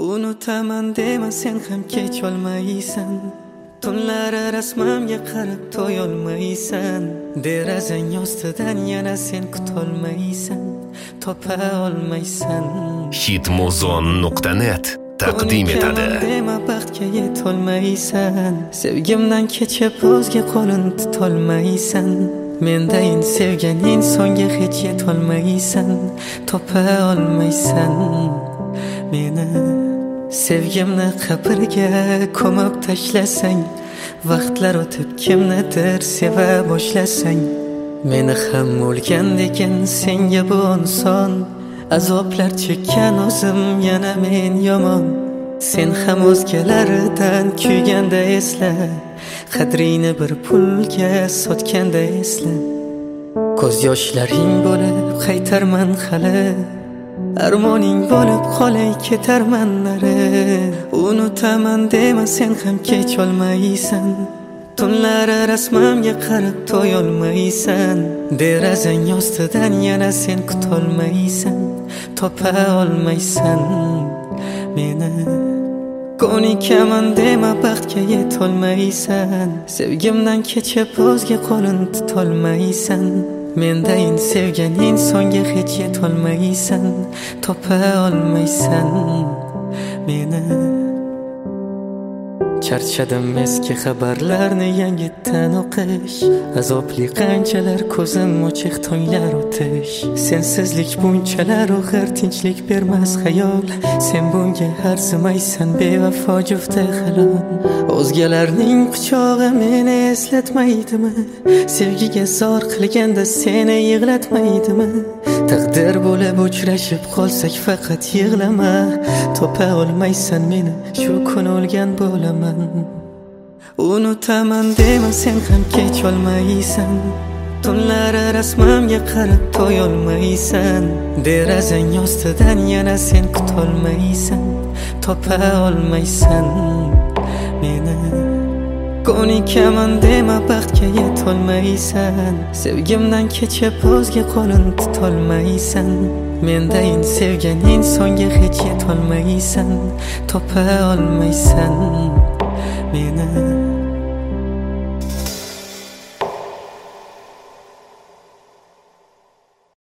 unutaman dema sen ham kech olmaysan. Tunlar rasmamga qarab to'yolmaysan. Derazang ostidan yana sen kutolmaysan, topa olmaysan. Hitmuzon.net taqdim etadi. Dema baxtga yetolmaysan. Sevgimdan kechib o'zga qo'lin tutolmaysan. Mendayin sevgan insonga hech yetolmaysan, topa olmaysan meni. Sevgimni qabrga ko'mib tashlasang, vaqtlar o'tib kimnidir seva boshlasang, meni ham o'lgandekin senga bu inson. Azoblar chekkan o'zim yana men yomon. Sen ham o'zgalaridan kuyganda esla, qadringni bir pulga sotganda esla. Ko'z yoshlaring bo'lib qaytarman hali, armoning bo'lib qolay ketarman nari. Unutaman dema sen ham kech olmaysan. Tunlar rasmamga qarab to'yolmaysan. Derazang ostidan yana sen kutolmaysan, topa olmaysan meni. Ko'nikaman dema baxtga yetolmaysan. Sevgimdan kechib o'zga qo'lin tutolmaysan. Mendayin sevgan insonga hech yetolmaysan, topa olmaysan meni. Charchadim eski xabarlarni yangitdan o'qish. Azobli qanchalar ko'zim ochiq tonglar o'tish. Sensizlik bunchalar og'ir, tinchlik bermas xayol. Sen bunga arzimaysan, bevafo jufta halol. O'zgalarning quchog'i meni eslatmaydimi? Sevgiga zor qilganda seni yig'latmaydimi? Taqdir bo'lib uchrashib qolsak faqat yig'lama. Topa olmaysan meni, shu kun o'lgan bo'laman. Unutaman dema sen ham kech olmaysan. Tunlar rasmamga qarab to'yolmaysan. Derazang ostidan yana sen kutolmaysan, topa olmaysan meni. Ko'nikaman dema baxtga yetolmaysan. Sevgimdan kechib o'zga qo'lin tutolmaysan. Mendayin sevgan insonga hech yetolmaysan, topa olmaysan meni.